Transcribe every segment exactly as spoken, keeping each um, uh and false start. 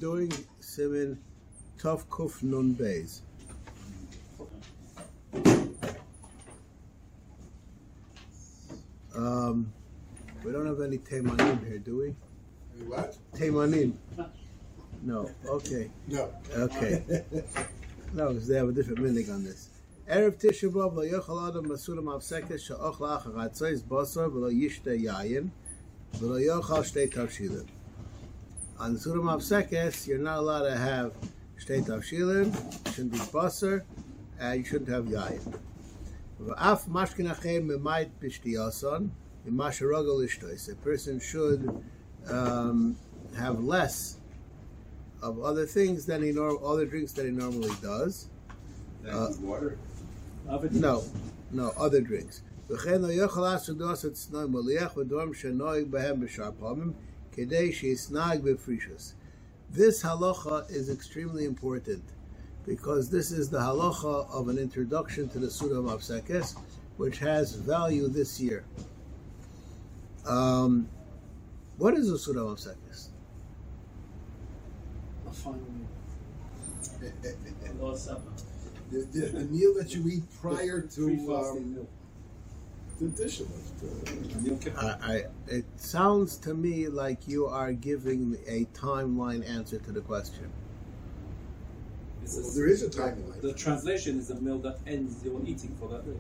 doing Siman Tov Kuf Nun Beis. Um, we don't have any Teimanim here, do we? Any what? Teimanim. No. Okay. No. Okay. No, because they have a different meaning on this. Erev Tisha B'Av lo yochel adam masura mavsekes she'och la'achar atzois basar v'lo yishte yayin v'lo yochel shtei tavshilin. On Surah Mavsekes, you're not allowed to have shtei tavshilin, you shouldn't eat basar, and you shouldn't have yayin. V'af mashkin achem memayit b'shtiyason v'mash haragol ishtois. A person should um, have less of other things than he norm- other drinks that he normally does. Uh, water? No, no, other drinks. This halacha is extremely important because this is the halacha of an introduction to the Surah Mavsekes, which has value this year. Um, what is the Surah Mavsekes? A final meal. Lord's Supper. The, the, the meal that you eat prior to Pre-fasting um, meal. the dish of it. I, I, it sounds to me like you are giving a timeline answer to the question. It's Well, a- there is a timeline. The translation is a meal that ends your eating for that day.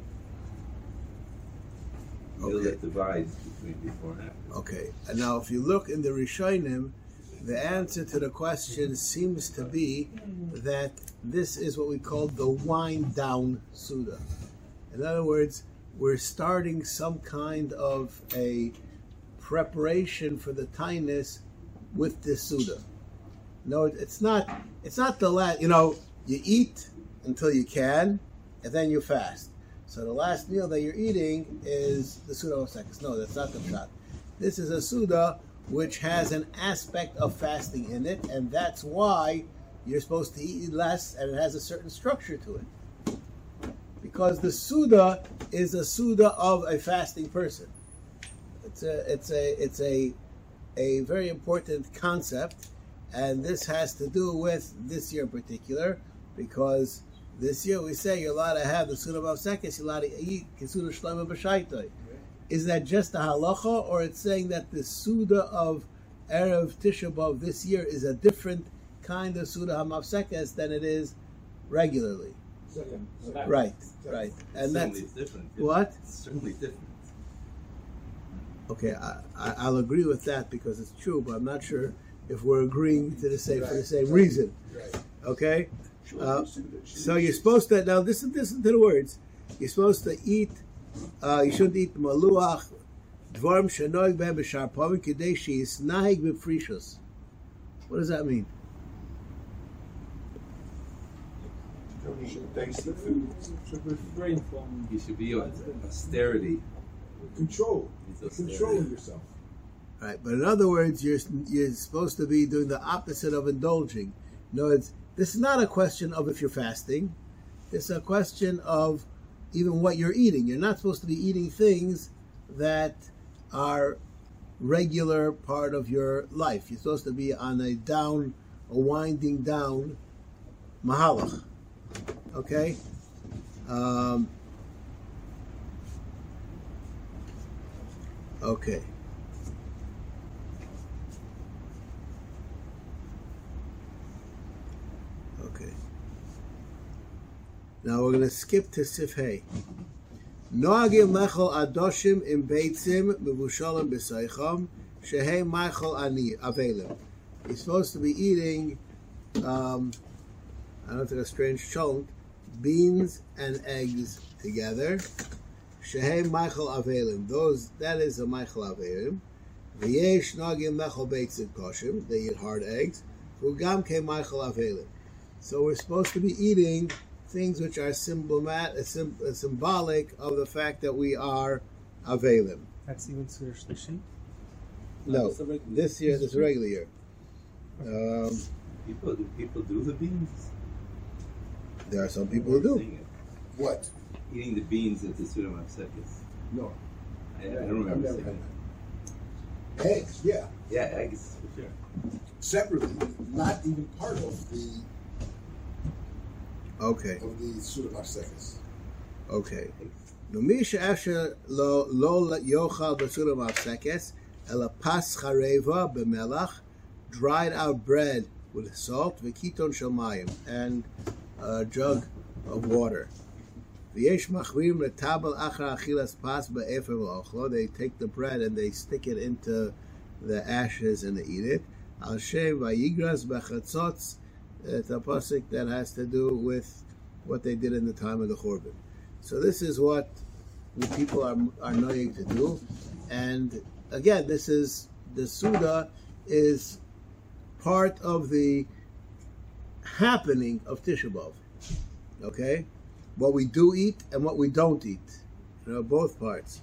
Meal Okay. that divides between before and after. Okay, and now if you look in the Rishonim, the answer to the question seems to be that this is what we call the wind down Suda. In other words, we're starting some kind of a preparation for the Tainus with this Suda. No, it's not. It's not the last. You know, you eat until you can, and then you fast. So the last meal that you're eating is the Suda of seconds. No, that's not the pshat. This is a Suda which has an aspect of fasting in it, and that's why you're supposed to eat less, and it has a certain structure to it. Because the Suda is a Suda of a fasting person. It's a, it's a, it's a, a very important concept, and this has to do with this year in particular, because this year we say you're allowed to have the Suda of Sekes, you're allowed to eat Kesuda Shlomo B'Shaitoi. Is that just a halacha, or it's saying that the Suda of Erev Tisha B'Av this year is a different kind of Suda HaMavsekes than it is regularly? Second. Second. Right, right. And Certainly that's, it's different. what? It's certainly different. Okay, I, I, I'll agree with that because it's true, but I'm not sure if we're agreeing to the same, for the same reason. Right. Okay? Uh, so you're supposed to, now listen, listen to the words. You're supposed to eat, uh, you shouldn't eat maluach, dvarim shenoig behem b'shar pavim kidei she'yisnahig b'frishus. What does that mean? You should taste the food. Should refrain from You should be on austerity. Control. It's austerity. Controlling yourself. Right, but in other words, you're you're supposed to be doing the opposite of indulging. No, it's this is not a question of if you're fasting. It's a question of even what you're eating. You're not supposed to be eating things that are regular part of your life. You're supposed to be on a down, a winding down mahalach. Okay? Um, okay. Okay. Now we're going to skip to Sifhei. Noagim lechol adoshim im beitzim mevushalim b'seicham shehei meichol ani avelim. You're supposed to be eating, um, I don't know if it's a strange chunk, beans and eggs together. Shehei meichel avelim. Those that is a meichel avelim. V'yesh noagim lechol beitzim koshim. They eat hard eggs. Ugam ke meichel avelim. So we're supposed to be eating things which are symbolic, symbolic of the fact that we are avelim. That's even Surah Shlishi? No, It's a regular- this year, this regular year. Um, People do people do the beans? there are some people who do. Seeing it. What? Eating the beans at the Suda Mavsekes. No. I, I don't I've remember never seeing had it. that. Eggs, yeah. Yeah, eggs for sure. separately, not even part of the Okay, of the Suda Mafsekes. okay. Numi she'efsher lo lo yochal b'suda mafsekes ela pas chareva b'melach, dried out bread with salt, v'kiton shel mayim, and a jug of water. V'yesh machrim letabel achar achilas pas ba'efer v'ochlo. They take the bread and they stick it into the ashes and they eat it. Al shem vayigras b'chatzotz. It's a pasuk that has to do with what they did in the time of the Churban. So this is what the people are are knowing to do, and again, this is the Suda is part of the happening of Tisha B'Av. Okay, what we do eat and what we don't eat, you know, both parts.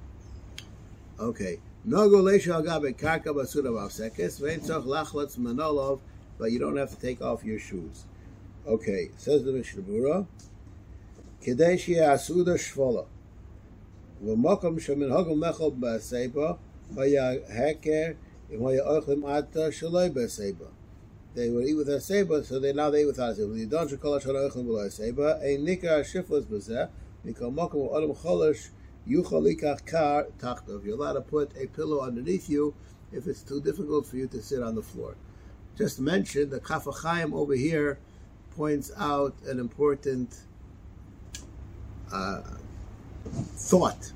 Okay, Nogo leisha al gabe karka b'Suda mafsekes ve'en tzorch lachlotz manolov, but you don't have to take off your shoes. Okay, says the Mishnah Berurah, Kedei sheyeh hasuda shvola, v'mokom sheminhagol mechol b'aseiba, v'ya heker, v'ya ochlim ata shaloi b'aseiba. They would eat with a seiba, so they now they eat without a seiba. V'yidon shekol hashal ochlim b'lo seiba, ein nikar shiflos b'zeh, mikol mokom v'odom cholosh yuchal likach kar tachtov. You're allowed to put a pillow underneath you if it's too difficult for you to sit on the floor. Just mentioned, the Kaf HaChaim over here points out an important uh, thought.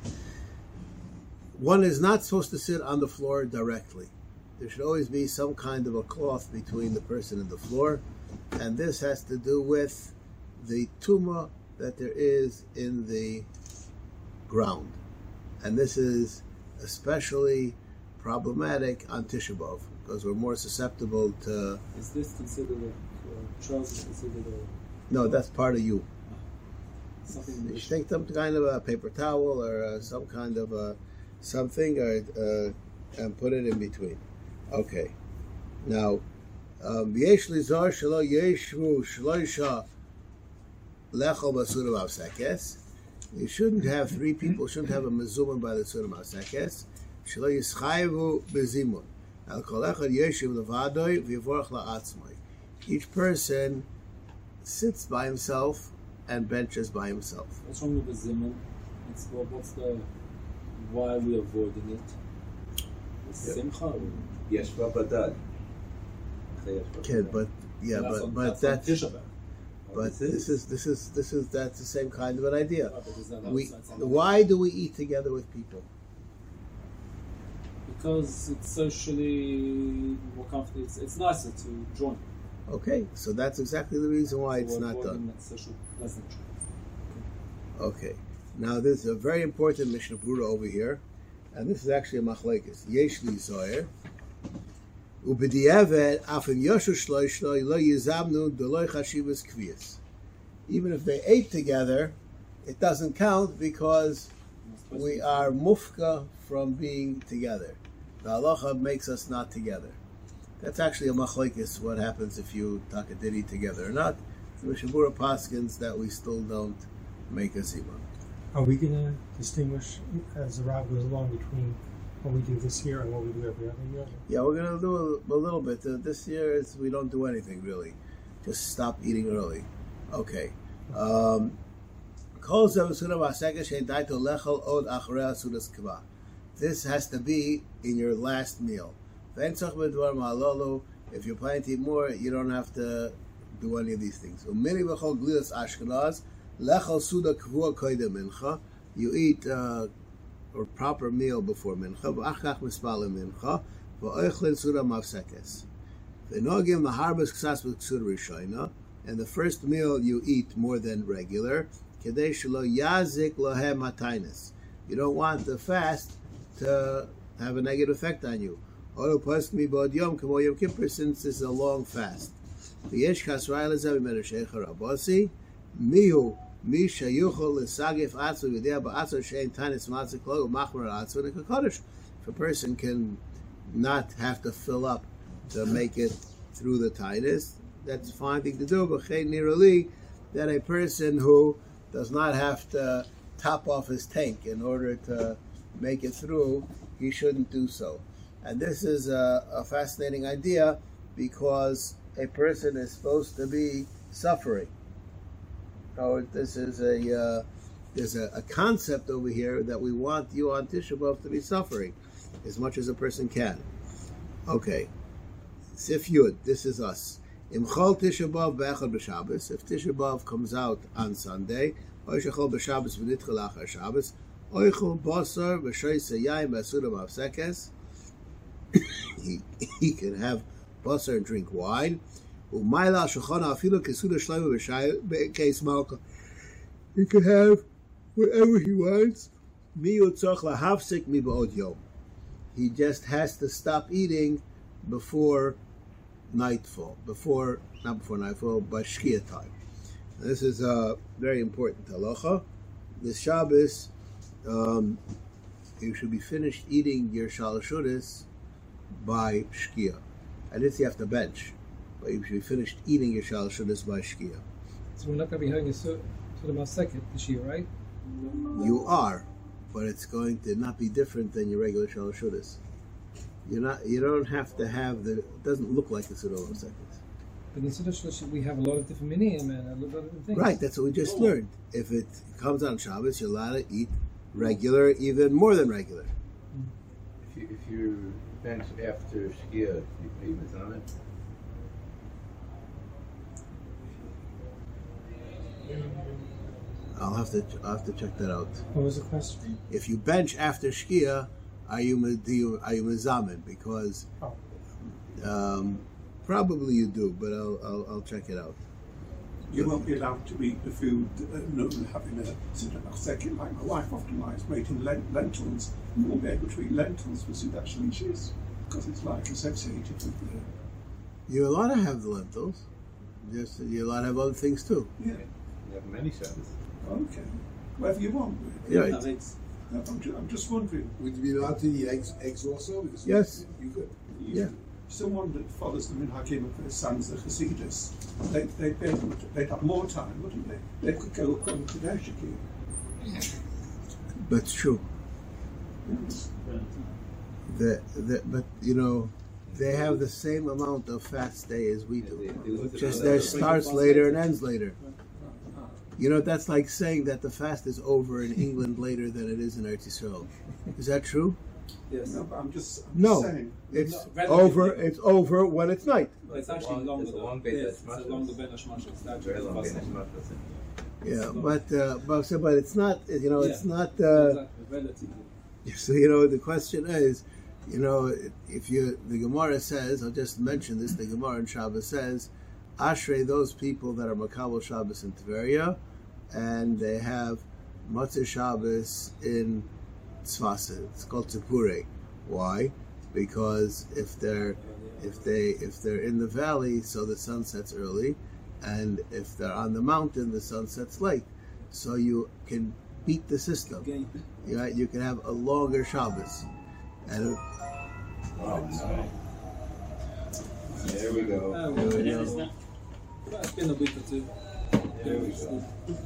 One is not supposed to sit on the floor directly. There should always be some kind of a cloth between the person and the floor, and this has to do with the tumah that there is in the ground. And this is especially problematic on Tisha B'Av, because we're more susceptible to... Is this considered a uh, trousers considered a... No, that's part of you. Something You should take some kind of a paper towel or uh, some kind of a something, or uh, and put it in between. Okay. Now, yesh lizar shelo yeshvu shloisha lechol b'suda mafsekes. You shouldn't have three people. Shouldn't have a mezuzah by the suda mafsekes. Shelo yischayevu bezimun. Al kol echad yeshiv levadoi v'yivorach la'atzmai. Each person sits by himself and benches by himself. What's wrong with the zimun? It's well, what's the why are we avoiding it? Yeah. Simcha. Yeshva badad. Kid, but yeah, That's but on- but that's on that's Tisha B'Av. but this is this is this is that's the same kind of an idea. Right, but is that We outside something? why do we eat together with people? Because it's socially more comfortable. It's, it's nicer to join. Okay, so that's exactly the reason why So it's we're not avoiding done. that social pleasantry. Okay, now there's a very important Mishnah Berurah over here, and this is actually a machlekes. Yesh li zoyer ubediavad afim yoshu shloishlo lo yizamnu deloy chashivas kviyas. Even if they ate together, it doesn't count because we are mufka from being together. The halacha makes us not together. That's actually a machlekes, what happens if you takadiri together or not. The Mishnah Berurah paskins that we still don't make a zima. Are we going to distinguish as the Rav goes along between what we do this year and what we do every other year? Yeah, we're going to do a, a little bit. Uh, this year is we don't do anything really. Just stop eating early. Okay. Um, this has to be in your last meal. If you're planning to eat more, you don't have to do any of these things. You eat uh, a proper meal before mincha. And the first meal you eat more than regular. You don't want the fast to have a negative effect on you. Since this is a long fast. If a person can not have to fill up to make it through the tinus, that's a fine thing to do, but that a person who does not have to top off his tank in order to make it through, he shouldn't do so. And this is a, a fascinating idea because a person is supposed to be suffering. Oh, this is a uh, there's a, a concept over here that we want you on Tisha B'Av to be suffering as much as a person can. Okay, Sif Yud, this is us. Imchol Tisha B'Av be'echad b'Shabbos. If Tisha B'Av comes out on Sunday, oishachol b'Shabbos v'nitchel achar Shabbos, oichol basar v'shoyse yayin b'asuda mafsekes. He he can have basar and drink wine. Umayla shachana afilu kesuda shleima b'case malka. He can have whatever he wants. Mi yotzach lahafsik mi ba'od yom. He just has to stop eating before nightfall, before not before nightfall, but shkia time. And this is a very important halacha. This Shabbos, um, you should be finished eating your shalashudas by shkia. And this you have to bench, but you should be finished eating your shalashudas by shkia. So we're not going to be having a sort of a second this year, right? You are, but it's going to not be different than your regular shalashudas. You're not. You don't have to have the. It doesn't look like the Suda of seconds. But in Suda Shlosh we have a lot of different minim and a lot of different things. Right. That's what we just learned. If it comes on Shabbos, you're allowed to eat regular, even more than regular. If you if you bench after Shkia, you pay Mazamet. I'll have to. I'll have to check that out. What was the question? If you bench after Shkia, are you do you, are you mezamen? Because Oh. um, probably you do, but I'll, I'll I'll check it out. You won't be allowed to eat the food, uh, no, having a sort of a second, like my wife often likes, making lent- lentils. You won't be able to eat lentils with Sudat Shlishis because it's like associated with the. You're allowed to have the lentils. Just you're allowed to have other things too. Yeah, You have many Shabbos. okay. Whatever you want. Yeah. Really. Right. I'm, ju- I'm just wondering. Would you be allowed to eat eggs, eggs also? Because Yes. You could. Yeah. Someone that follows the Minhagim of their sons, the Hasidus, they, they, they'd, they'd have more time, wouldn't they? They could go according to their Shakir. That's true. The, the, but you know, they have the same amount of fast day as we do. Just theirs starts later and ends later. You know, that's like saying that the fast is over in England later than it is in Eretz Yisrael. Is that true? Yes. No, but I'm just, I'm No. just saying. It's No, relatively. over. It's over when it's night. But it's actually long- longer. it's a though. long base Yes, at it's a Shmashos. longer Ben Hashmash. It's actually Very long possible. Beit Yeah, but uh, but so- but it's not. You know, it's Yeah. not. Uh, Exactly, relatively. So you know, the question is, you know, if you the Gemara says, I'll just mention this. The Gemara in Shabbos says, "Ashrei those people that are Makabel Shabbos in Tveria, and they have Matzah Shabbos in Tzfasa. It's called Tzipure. Why? Because if they're if they if they're in the valley, so the sun sets early, and if they're on the mountain, the sun sets late. So you can beat the system. Okay. You know, you can have a longer Shabbos. And There we go. Oh, There we well, go. it's been a week or two. There we go.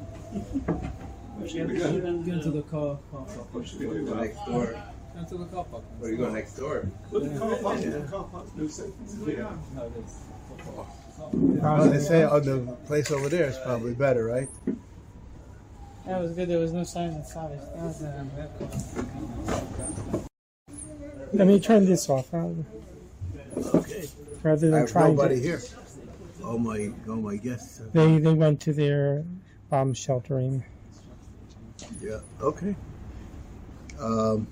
Get into the car, car park. What should we do Go about it? next door. Go into the car park. Or you go next door. But the car park, the car park's no safe. No, it is. well, they say oh, the place over there is probably better, right? That was good. There was no sign of savage. That was, um, Let me turn this off huh? Okay. rather I than have trying nobody to. here. All my all my guests. Have, They they went to their bomb sheltering. yeah. Okay. Um.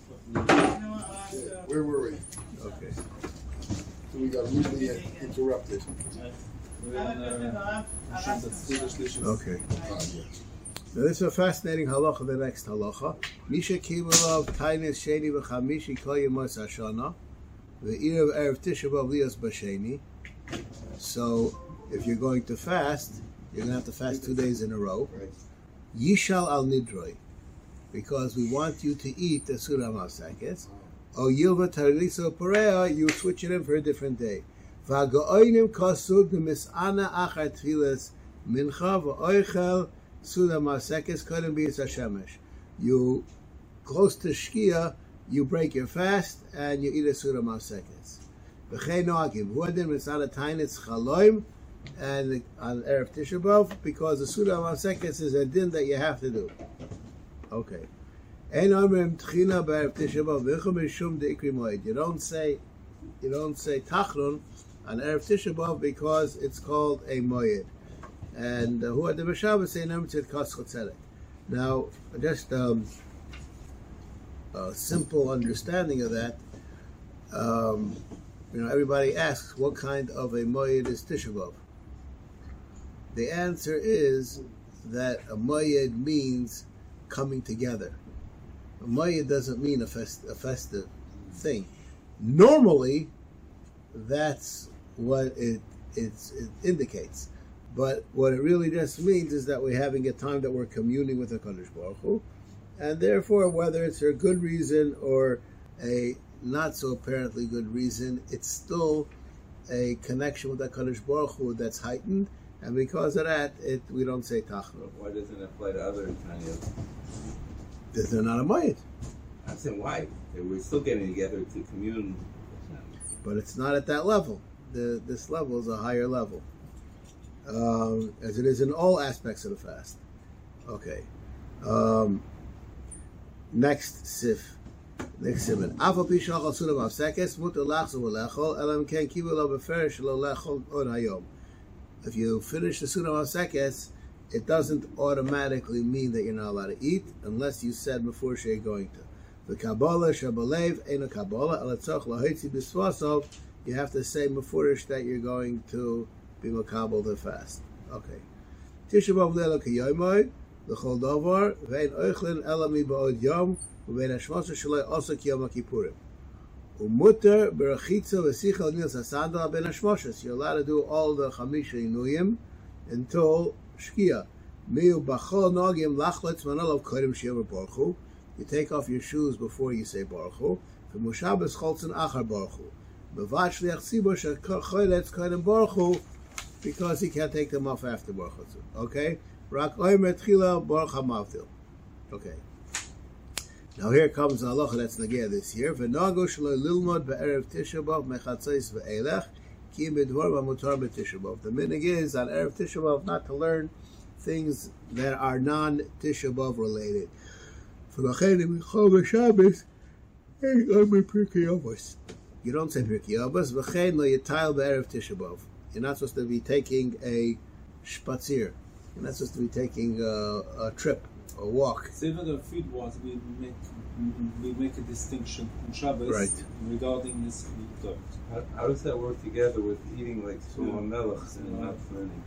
Where were we? Okay. So we got rudely interrupted. We're on uh, Shabbat, Suda Shlishis. Okay. Ah, yeah. Now this is a fascinating halacha. The next halacha. Misha kibbulav tainis sheni v'chamishi kol yemos hashana ve'irav erev tisha b'av lios b'sheni. So, if you're going to fast, you're going to have to fast two days in a row. Right. Yishal al nidroi, because we want you to eat the surah mafsakes. O yilva tarliso porea, you switch it in for a different day. V'ha'go'oinim kasud mis'ana achar tfilas mincha v'oichel surah mafsakes kodem b'yis hashemesh. You, close to Shkia, you break your fast and you eat a Suda Mafsekes. V'chei noagim, huadim mitzad tainitz chaloim, and on Erev Tisha B'Av, because the Suda Mafsekes is a din that you have to do. Okay. Ein omrim tchina b'Erev Tisha B'Av, v'chum mishum de'ikri moed. You don't say, you don't say tachrun on Erev Tisha B'Av because it's called a moed. And huadim b'Shabbos say nem tzid kas chotzedek. Now, just um, a simple understanding of that. Um, you know, everybody asks, what kind of a moed is Tisha B'Av? The answer is that a moed means coming together. A moed doesn't mean a, fest, a festive thing. Normally, that's what it, it's, it indicates. But what it really just means is that we're having a time that we're communing with the Kadosh Baruch Hu, and therefore, whether it's a good reason or a not so apparently good reason, it's still a connection with the Kadosh Baruch Hu that's heightened, and because of that, it we don't say Tachnun. Why doesn't it apply to other Tanyas? Because they're not a Mayit. I'm saying why? We're still getting together to commune. But it's not at that level. The, this level is a higher level. Um, as it is in all aspects of the fast. Okay. Um, next sif. Next siman. Afal pi shachal suda mafsekes mutar lachzor v'lechol elam ken kivu lo beferish lo lechol od hayom. If you finish the suda mafsekes, it doesn't automatically mean that you're not allowed to eat unless you said before you're going to. The Kabbalah shabalev ena Kabbalah alatzach lahitzi b'svasov. You have to say before that you're going to be makabel the fast. Okay. Tisha B'Av leila kiyomoid l'chol davar ve'en oichlin ela mi ba'od yom u've'en hashmasa shaloi osa kiyom ha'kippurim u'muter berachitza v'sichel nils hasandal ben hashmashas. You're allowed to do all the chamisha inuyim until shkia. Miu b'chol nogim lachletz manol of kodim she'ever Baruch Hu. You take off your shoes before you say Baruch Hu. V'mushabes cholzen achar Baruch Hu. B'vash liach tzibur she'choletz kodim Baruch Hu, because he can't take them off after Baruch Hu. Okay? Rak oimer tchila Baruch HaMavdil. Okay. Now here comes the halacha that's nageh this year. V'nago shelo lilmod be'erev Tisha B'Av mechatzos ve'elech ki midvar v'mutar b'Tisha B'Av. The minhag is on erev Tisha B'Av not to learn things that are non-Tisha B'Av related. V'lachein imichol v'Shabbos ein oimer Pirkei Avos. You don't say Pirkei Avos. V'chein lo yitayil be'erev Tisha B'Av. You're not supposed to be taking a spatzir. You're not supposed to be taking a, a trip, a walk. So even the food wars, we make we make a distinction on Shabbos Right. regarding this food. How, how does that work together with eating like small melech and Yeah. not learning?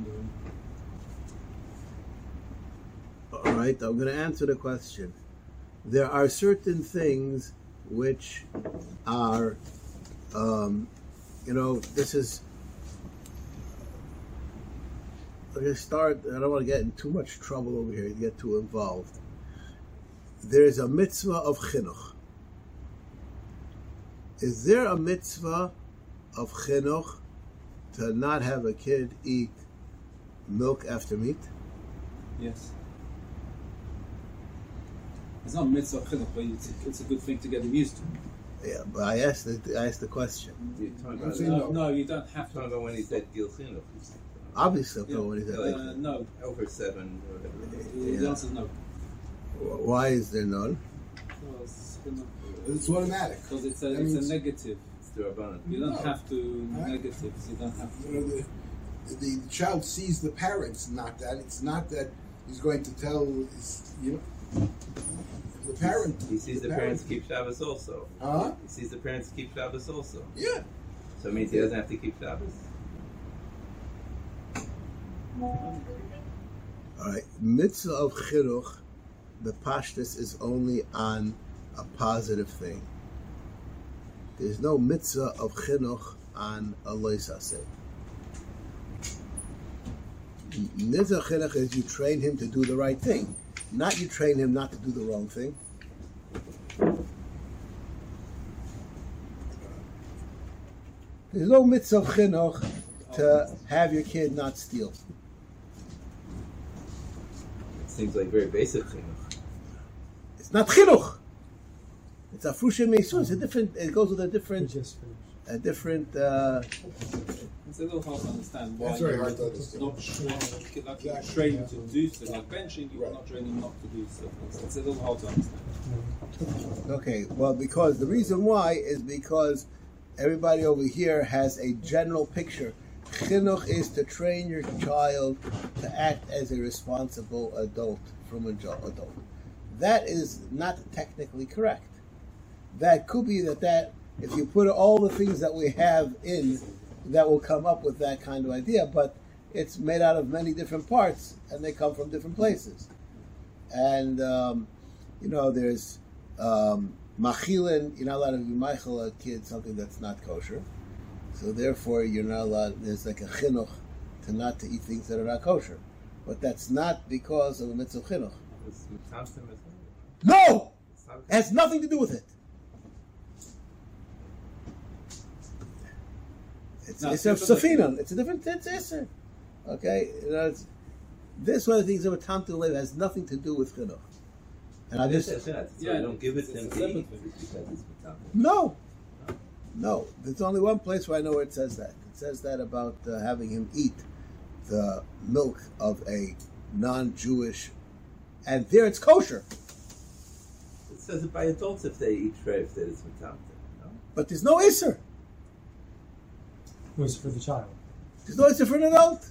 All right, I'm going to answer the question. There are certain things which are, um, you know, this is. I'm going to start, I don't want to get in too much trouble over here, get too involved. There is a mitzvah of chinuch. Is there a mitzvah of chinuch to not have a kid eat milk after meat? Yes. It's not mitzvah chinuch, but it's, it's a good thing to get them used to. Yeah, but I asked the, I asked the question. You're talking I'm about, saying No, no. no, you don't have talking to. about when he said gil chinuch. Obviously, I'm talking what he said. Uh, no, Over seven or whatever. the Yeah. answer is no. Why is there none? Because It's automatic. it's a That it's means- a negative. It's the Rabbanan. You don't No. have to Right. negatives. You don't have You to. know, the, the child sees the parents, not that. It's not that he's going to tell his, you know, the parent. He sees the, parents keep Shabbos also. Huh? He sees the parents keep Shabbos also. Yeah. So it means he doesn't have to keep Shabbos. All right, mitzvah of chinuch, the pashtus is only on a positive thing. There's no mitzvah of chinuch on a lois haseh. Mitzvah chinuch is you train him to do the right thing, not you train him not to do the wrong thing. There's no mitzvah of chinuch to have your kid not steal. It seems like very basic chinuch. It's not chinuch. It's afrushim meisur. It's a different. It goes with a We different, just finished. a different. Uh, It's a little hard to understand why That's very you're hard to understand. not tra- like you're Exactly. trained to do stuff. Like benching, you're Right. not training not to do stuff. It's, it's a little hard to understand. okay, well, because the reason why is because everybody over here has a general picture. Chinuch is to train your child to act as a responsible adult from a jo- adult. That is not technically correct. That could be that that if you put all the things that we have in, that will come up with that kind of idea, but it's made out of many different parts and they come from different places. And um, you know, there's um, machilin. You're not allowed to be machil a kid something that's not kosher. So therefore, you're not allowed. There's like a chinuch to not to eat things that are not kosher, but that's not because of the mitzvah chinuch. It's mitzamtzem as No, well. it has nothing to do with it. It's, No, it's a it's different. safinon. It's a different. It's isser. Okay, you know, it's, this one of the things that were tam to live has nothing to do with chinuch. And I just Yes, yes, so Yeah, you don't give it it's to him a to separate eat thing. it's because it's mitzamtzem. no, no. There's only one place where I know where it says that. It says that about uh, having him eat the milk of a non-Jewish, and there it's kosher. It says it by adults if they eat treif that it's mitzamtzem. No? But there's no isser. It was for the child. There's no isser for an adult.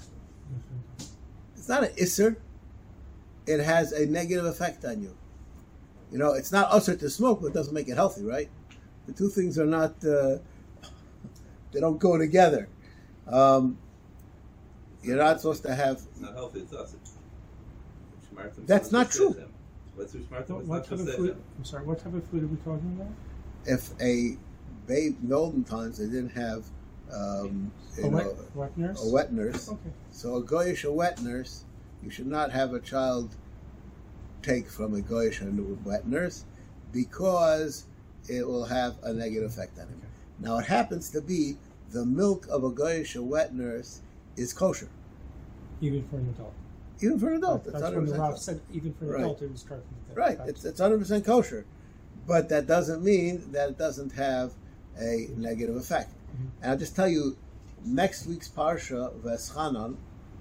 It's not an isser. It has a negative effect on you. You know, it's not usher to smoke, but it doesn't make it healthy, right? The two things are not, uh, they don't go together. Um, you're not supposed to have, It's not healthy, it's us. Shmartim That's not says true. them. What's Shmartim? What, What's what not type of says food? them? I'm sorry. What type of food are we talking about? if a babe, in the olden times, they didn't have, um, you A wet, know, wet nurse. a wet nurse. Okay. So a goyish, a wet nurse, you should not have a child take from a goyish and a wet nurse because it will have a negative effect on him. Now it happens to be the milk of a goyish, a wet nurse, is kosher, Even for an adult. even for an adult. It's That's when the one hundred percent Rav kosher. said even for an Right. adult it was starting to Right, it's it's one hundred percent kosher, but that doesn't mean that it doesn't have a negative effect. Mhm. And I'll just tell you, next week's parsha Veschanan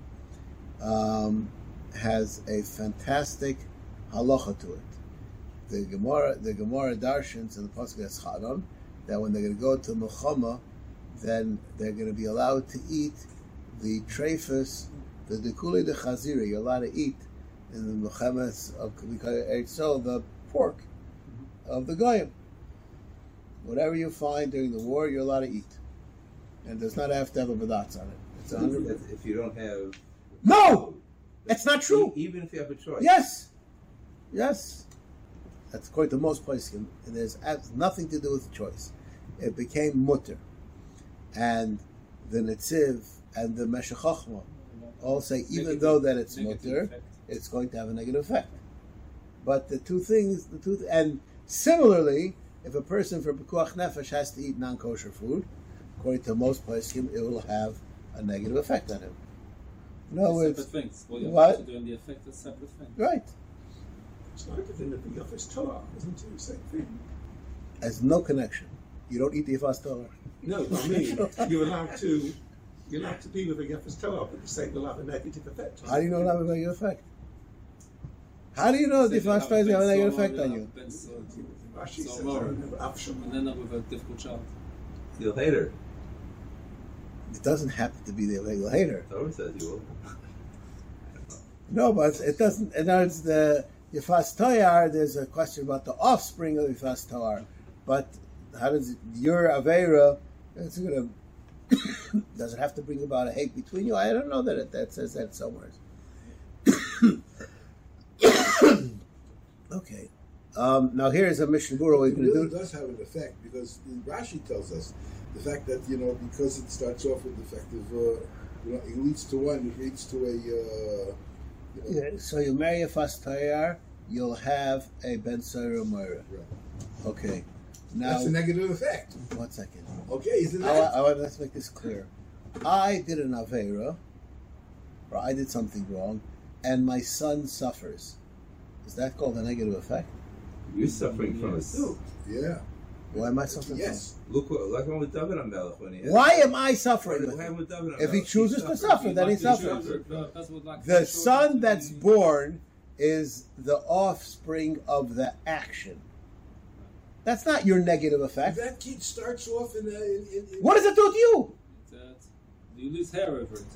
um, has a fantastic halacha to it. The Gemara, the Gemara darshans in the pasuk Veschanan that when they're going to go to Milchama, then they're going to be allowed to eat the treifus, the dekuli de chazira. You're allowed to eat in the Milchemes of so the pork of the goyim. Whatever you find during the war, you're allowed to eat, and does not have to have a badatz on it. It's a hundred. If if you don't have... No, it's not true. E- Even if you have a choice. Yes, yes. That's according to most places, and there's has nothing to do with choice. It became mutter, and the Netziv and the Meshech Chochmah all say even Negative- though that it's negative mutter, effect. it's going to have a negative effect. But the two things, the two, th- and similarly, if a person for Pekuach Nefesh has to eat non-kosher food, according to most places, it will have a negative effect on him. In other Separate words, things. Well, you what? have to do and the effect is separate thing. right, It's like a thing of the office Torah, isn't it? Same thing. has no connection. You don't eat the Yifas Torah. No, I mean, you're allowed to, you're allowed to be with a Yafas Torah, but the same will have a negative effect on How do you know it'll have a negative effect? How do you know the So Yifas Torah will have a negative Ben effect on Soma, you? Ben Soma, Rashi So says, more. I remember Avsham. and then up with a difficult child. You'll hate her. It doesn't happen to be the illegal hater. Torah says you will. No, but it doesn't. In other words, the Yifas Torah, there's a question about the offspring of Yifas Torah. But how does it, your Aveira, it's gonna, does it have to bring about a hate between you? I don't know that it that says that somewhere. Okay. Um, now here is a Mishnah Berurah. What It we're going really to do. does have an effect because Rashi tells us the fact that you know because it starts off with the fact of uh, you know it leads to one, it leads to a uh, you know, Yeah, so you marry a Yifas Torah, you'll have a Ben Sarah Moira. Right. Okay. Now, That's a negative effect. one second. Okay, isn't I, wa- that? I want let's make this clear. I did an Aveira, or I did something wrong, and my son suffers. Is that called a negative effect? You're suffering from it Yes. too. Yeah. Why am I suffering? Yes. Look what, like one with David Amelech when he from? had. Why am I suffering? What happened with David If he Amelech? chooses to suffered. suffer, then he Like the suffers. children, the person would like The to son show that's that he- born is the offspring of the action. That's not your negative If effect. that kid starts off in a. In, in, in What does it do with you? that you lose hair over it.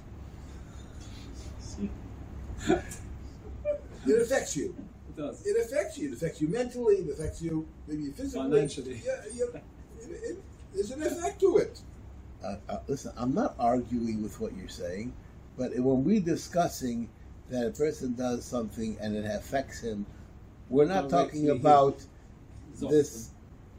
It affects you. It does. It affects you. It affects you mentally. It affects you maybe physically. Financially. Yeah, yeah. It, it, there's an effect to it. Uh, uh, listen, I'm not arguing with what you're saying, but when we're discussing that a person does something and it affects him, we're not talking Directly about It's this,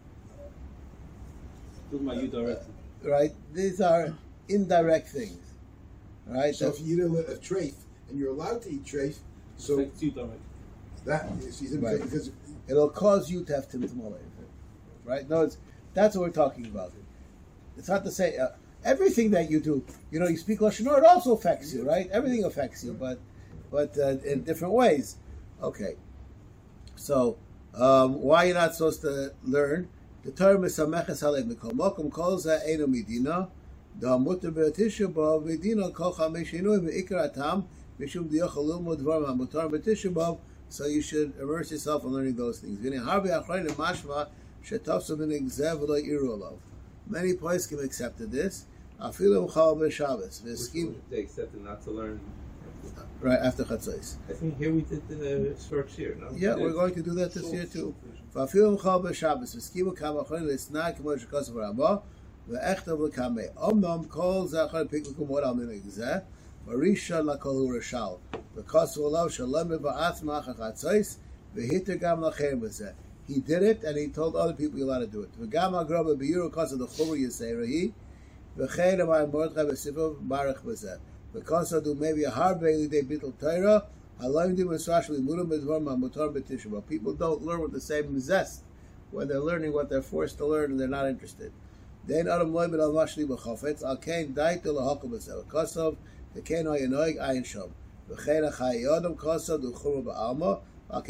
Talking about you directly. right? These are indirect things, right? So That- if you eat a, a treif and you're allowed to eat treif, so Affects you directly. that is he's in Right. because it'll cause you to have timtum right? No, it's that's what we're talking about. It's not to say uh, everything that you do. You know, you speak lashon hara, it also affects you, right? Everything affects you, but but uh, in different ways. Okay, so um, why you're not supposed to learn? The Torah mesameches aleim mikol mokum kol zeh eino midina da muter b'tisha b'av midina kol chamesh shinui meikar atam mishum diyochel lilmud dvar ma'mutar b'tisha b'av. So you should immerse yourself in learning those things. V'nei harbi achronim mashma shetafsu min igzev v'lo iru olav. Many poskim accepted this. Afilu m'chal b'Shabbos. Which V'eskim one they accepted not to learn. right after Chatzos. I think here we did the short shear, no? Yeah, we're going to do that this year too. V'afilu m'chal b'Shabbos. V'eskim kama achronim l'snag k'mo shekos v'rabah v'echtav l'kameh. Omnom kol zachar piklikum what al min igzeh. Marisha lakol urashal. Because olav shalom ba'atzma chachatzos v'hiter gam lachem b'zeh. He did it, and he told other people you're allowed to do it. V'gam agroba b'yuru because of the chumra yiserahi v'chein amar mordechai v'sivav barach b'zeh. Because of do maybe a hard bailey day bittul Torah halayim dim esrash limurim b'dvar ma'mutar b'tisha. But people don't learn with the same zest when they're learning what they're forced to learn and they're not interested. Then adam loy b'al mashli b'chofetz al kein daitu lahakol b'zeh. Because of the kein hayanoig ayin shom. V'chein achayodam because of the chumra ba'alma. Okay,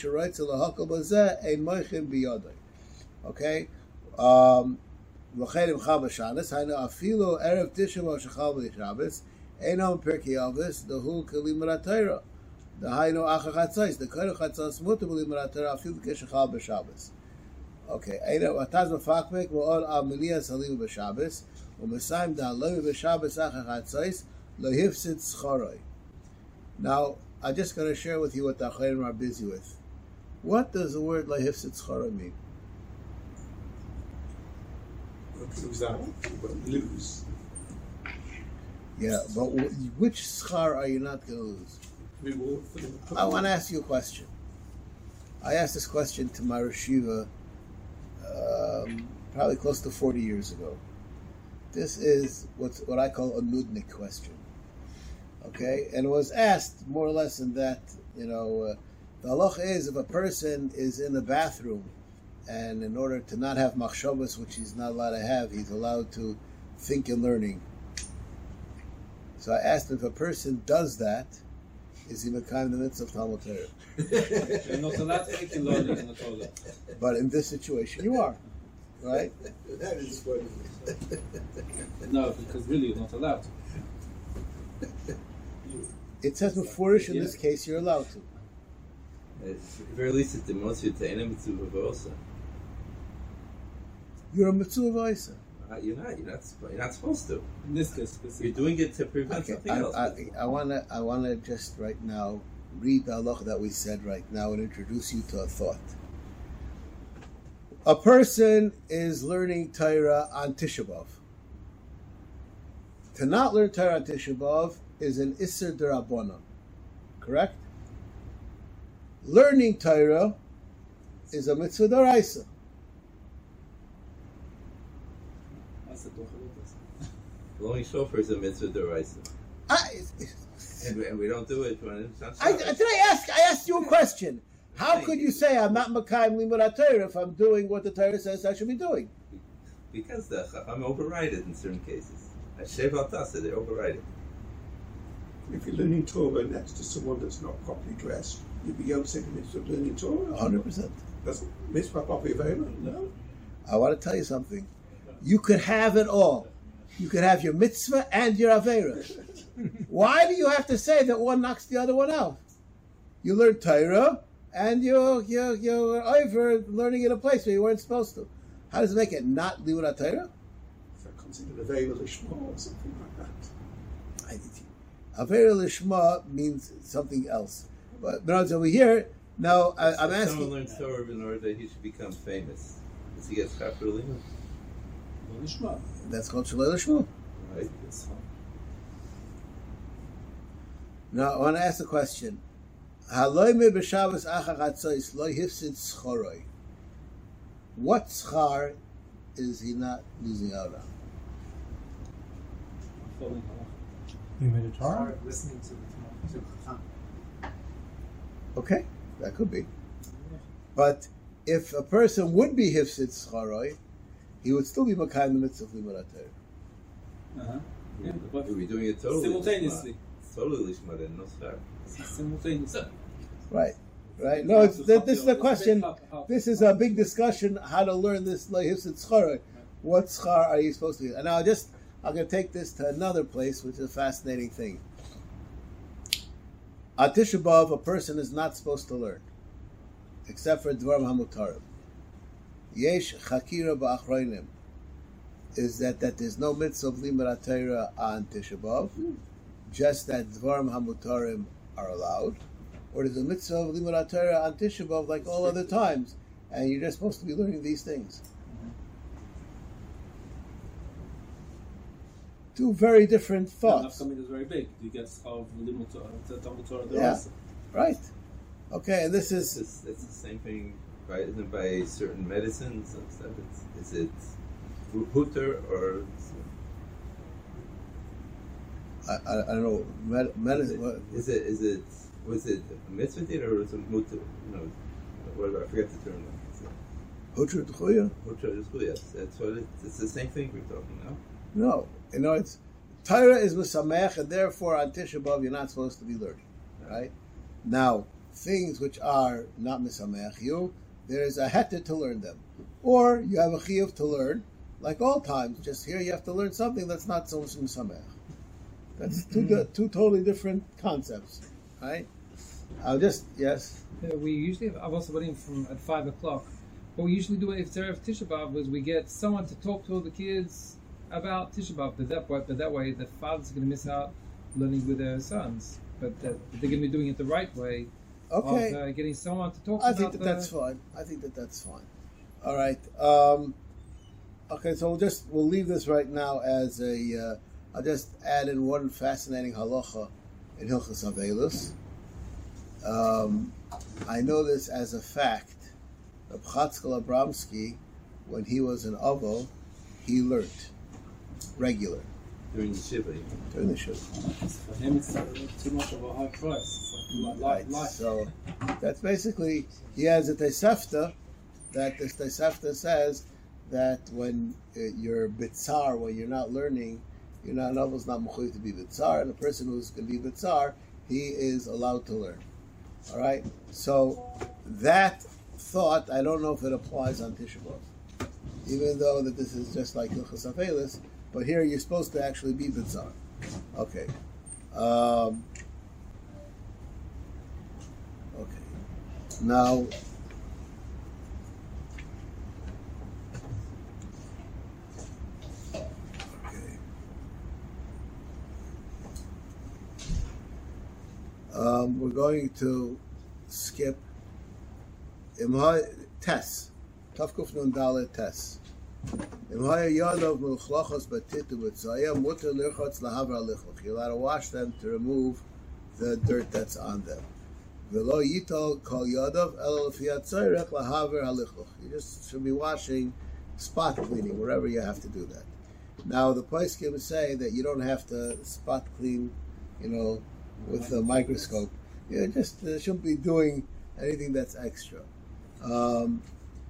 um, V'chedim chal b'shabbos, hainu afilu erev tisha b'av shechal b'shabbos, einam perkei avos, dehu kelim b'ratayra. The hainu achar chatzos, the koyre chatzos muter b'lim b'ratayra, afilu keshechal b'shabbos. Okay, einam ataz b'fakmek, v'od al meliyas halim b'shabbos, u'mesayim da'alemi b'shabbos achar chatzos, lo hifsid schoroi. Now, I'm just going to share with you what the Achayim are busy with. What does the word lahifsit schara mean? Lose out, but lose. Yeah, but w- which schar are you not going to lose? Reward for the I want to ask you a question. I asked this question to my Rashiva um, probably close to forty years ago. This is what's, what I call a nudnik question. Okay, and it was asked more or less in that, you know, uh, the halacha is if a person is in the bathroom and in order to not have machshavas, which he's not allowed to have, he's allowed to think and learning. So I asked him if a person does that, is he mekayim the mitzvah of Talmud Torah? You're not allowed to think and learning in the Torah. But in this situation, you are, right? that is funny. No, because really you're not allowed to. It says mefurish in this case you're allowed to. At the very least, it demotes you to any mitzvah v'osa. You're a mitzvah v'osa. Uh, You're not. You're not. sp- You're not supposed to. In this case, You're specifically. doing it to prevent Okay, something I, else. I, I wanna, I wanna just right now read the halacha that we said right now and introduce you to a thought. A person is learning Torah on Tisha B'av. To not learn Torah on Tisha B'av is an Isser D'Rabbanan, correct? Learning Torah is a Mitzvah D'Oraisa. That's the Torah. Blowing shofar is a mitzvah d'oraisa, I, and we, and we don't do it when it's not I, Shabbos. did I ask? I asked you a question. How could you say I'm not Makayim Limud Torah if I'm doing what the Torah says I should be doing? Because the Chacham override it in certain cases. Hashem al Tasa, they override it. If you're learning Torah next to someone that's not properly dressed, you'd be yomsek in the mitzvah of learning Torah. one hundred percent. That's mitzvah properly available. No. I want to tell you something. You could have it all. You could have your mitzvah and your avera. Why do you have to say that one knocks the other one out? You learn Torah and you're, you're, you're over learning in a place where you weren't supposed to. How does it make it not Limud Torah? If I consider Avera Lishma or something like that. I Avera Lishma means something else. But, but over here, no, I, I'm If asking. someone learns Torah in order that he should become famous, does he get schar for limud? Lishma. That's called Shalei Lishma. Right? Now, I want to ask the question. Haloi me b'Shabbos achar chatzos lo hifsid schoroi. What schar is he not losing out on? Following You made a Torah? Start listening to the to the Chacham. Okay, that could be. But if a person would be hifsid schoroi, he would still be makayim the mitzvah of limud Torah. Uh-huh. Yeah, but We're doing it totally. simultaneously. Lishma. Totally lishma then, no schar. Simultaneously. Right, right. No, it's, th- this is the question. This is a big discussion how to learn this lo hifsid schoroi. What schar are you supposed to use? And now, just I'm going to take this to another place, which is a fascinating thing. At Tisha B'Av, a person is not supposed to learn, except for Dvarim HaMutarim. Yesh Chakira Ba'achroinim is that, that there's no mitzvah of Limud Torah on Tisha B'Av, just that Dvarim HaMutarim are allowed, or there's a mitzvah of Limud Torah on Tisha B'Av like all other times, and you're just supposed to be learning these things. Two very different thoughts. Nafkamid is very big. You get schar of limud Torah, Talmud Torah. Yeah. Right. Okay, and this It's, is just, it's the same thing, by, isn't it by certain medicines and stuff? It's, is it huter or I, I, I don't know med, is medicine. it, What, is it is it was it a mitzvah did or was it muter? No, whatever. I forget the term. Hutra T'chuya? Huter is yes. That's what it, it's the same thing we're talking now. No, you know it's Torah is Mesamech, and therefore on Tisha B'Av you're not supposed to be learning. Right now, things which are not Mesamech you, there is a heter to learn them, or you have a chiyuv to learn. Like all times, just here you have to learn something that's not so Mesamech. That's two di- two totally different concepts, right? I'll just yes. Uh, we usually have Avos Barim from at five o'clock. What we usually do if Erev Tisha B'Av is we get someone to talk to all the kids about Tisha B'Av. But that way, but that way the fathers are going to miss out learning with their sons. But uh, they're going to be doing it the right way. Okay. Of, uh, getting someone to talk I about think that the, that's fine. I think that that's fine. All right. Um, okay, so we'll just we'll leave this right now as a. Uh, I'll just add in one fascinating halacha in Hilchos Avelus. Um, I know this as a fact. Reb Chatzkel Abramsky, when he was an Avo, he learned regular During the shiva. during the shiva. For him, it's uh, too much of a high price. It's like Right. life. life. So that's basically he has a Tosefta that this Tosefta says that when uh, you're bitzar, when you're not learning, you're not novel's not mechuyev to be bitzar, and the person who's going to be bitzar, he is allowed to learn. All right. So that thought, I don't know if it applies on Tisha B'Av, even though that this is just like Hilchos Avelus, but here you're supposed to actually be bitzar. Okay. Um, Okay. Now, okay. Um, we're going to skip Imha Tess. Tafkuf Nun Dalet Tess. Imha Yadav Mulchlachos Batitu B'tzaya Mutter Lirchotz Lahavar Lichloch. You're allowed to wash them to remove the dirt that's on them. V'lo yitol kol yadav el lefiyat tzorech lahaver halichloch. You just should be washing, spot cleaning, wherever you have to do that. Now, the poskim say that you don't have to spot clean, you know, with a microscope. You just uh, shouldn't be doing anything that's extra. Um,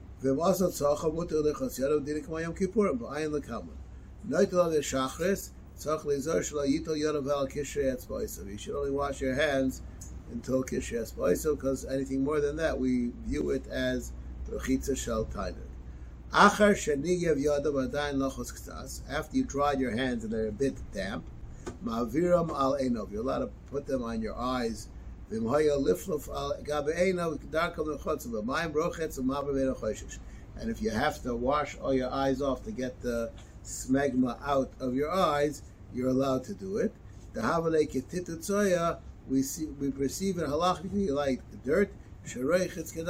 V'masot tzachah muter lechos yadav dinik mayom kippurim b'ayin lekaman. Noitel al shachris You should only wash your hands until Kishrei Espoiso, because anything more than that, we view it as Rechitza Shel Tainug. Achar Shenigev Yodav Adayin Lochos Ktas. After you dried your hands and they're a bit damp, Ma'aviram Al Einov. You're allowed to put them on your eyes. V'imhoya Lifluf Al Gabe Einov Darkam Lechotz V'mayim Brochetz V'maber Bein HaChoshesh. And if you have to wash all your eyes off to get the smegma out of your eyes, you're allowed to do it. The Havalei Ketitu Tzoya, we see, we perceive in halachically like dirt. What are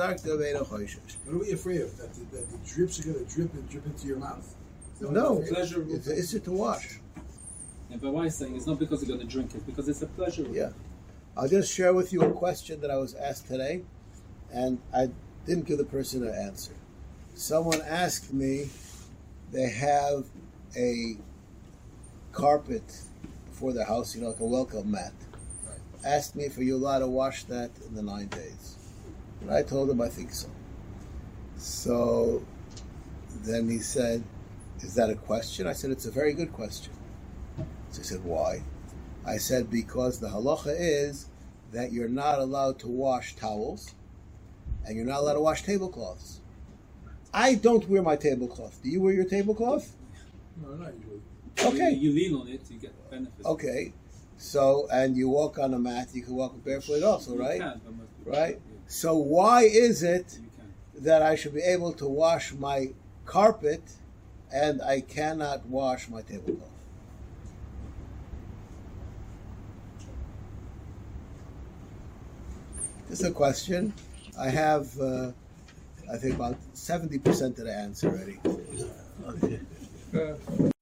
we afraid of? That the, that the drips are going to drip and drip into your mouth? No, pleasure. it's, it's it to wash. Yeah, but why is saying it's not because you're going to drink it, because it's a pleasure. Yeah. I'll just share with you a question that I was asked today, and I didn't give the person an answer. Someone asked me, they have a carpet before their house, you know, like a welcome mat. Right. Asked me if you're allowed to wash that in the nine days. And I told him I think so. So then he said, is that a question? I said, it's a very good question. So he said, why? I said, because the halacha is that you're not allowed to wash towels and you're not allowed to wash tablecloths. I don't wear my tablecloth. Do you wear your tablecloth? No, not usually. Okay. You, you lean on it, you get benefits. Okay. So, and you walk on a mat, you can walk barefoot also, You right? can, but most people Right? can't, yeah. So why is it You can. that I should be able to wash my carpet and I cannot wash my tablecloth? This is a question. I have, uh, I think, about seventy percent of the answer already. Okay. Uh,